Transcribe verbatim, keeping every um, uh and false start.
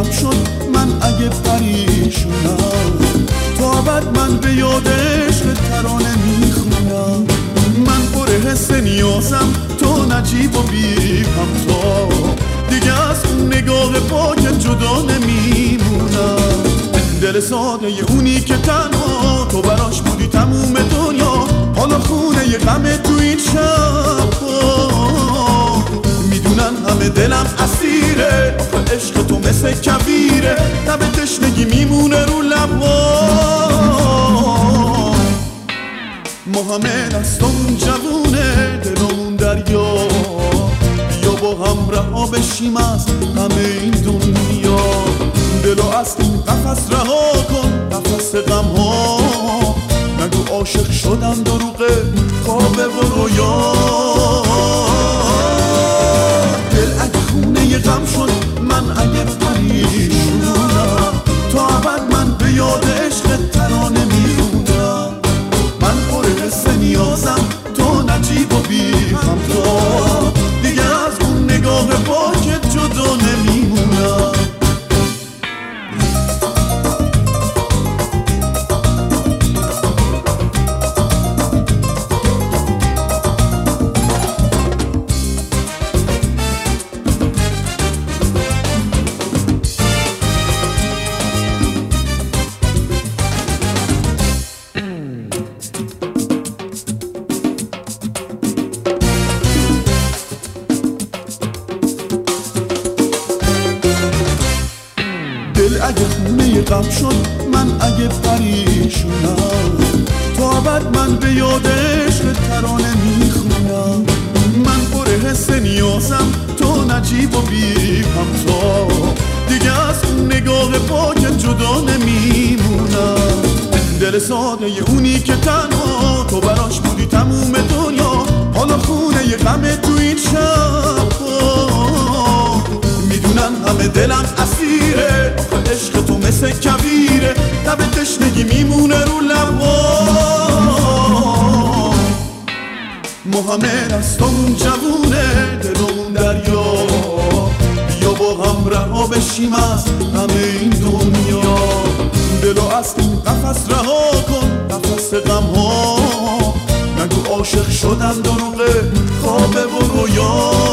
غم شد من اگه پریشونم، تو ابد من به یاد عشق ترانه میخونم. من پر حس نیازم، تو نجیب و بی همتا، دیگه از اون نگاه پاک جدا نمیمونم. دل ساده اونی که تنها تو براش بودی تموم دنیا، حالا خونه ی غم تو این شب میدونن همه دلم اسیره. آخه عشق تو مثل کبیره، لب تشنگی میمونه رو لبا. ما همه دستمون جوونه، دلمون دریا، بیا با هم رها بشیم از همه این دنیا. دلو از این قفس رها کن، قفس غم ها، نگو عاشق شدم دروغه خوابه و رویا. دل اگه خونه ی غم شد من اگه پریشونم، تو ابد من به یاد عشق ترانه میخونم. من پر حس نیازم، تو نجیب و بی همتا، دیگه از اون نگاه پاکت جدا نمیمونم. دل اگه خونه ی غم شد من اگه پریشونم، تو ابد من به یاد عشق ترانه میخونم. من پر حس نیازم، تو نجیب و بی همتا، دیگه از اون نگاه پاک جدا نمیمونم. دل ساده اونی که تنها تو براش بودی تموم دنیا، حالا خونه ی غم تو این شب میدونن همه دلم اسیره. آخه عشق تو مثل کبیره، لب تشنگی میمونه رو لبا. ما همه دستمون جوونه، دلمون دریا، بیا با هم رها بشیم از همه این دنیا. دلو از این قفس رها کن، قفس غم ها، نگو عاشق شدم دروغه خوابه و رویا.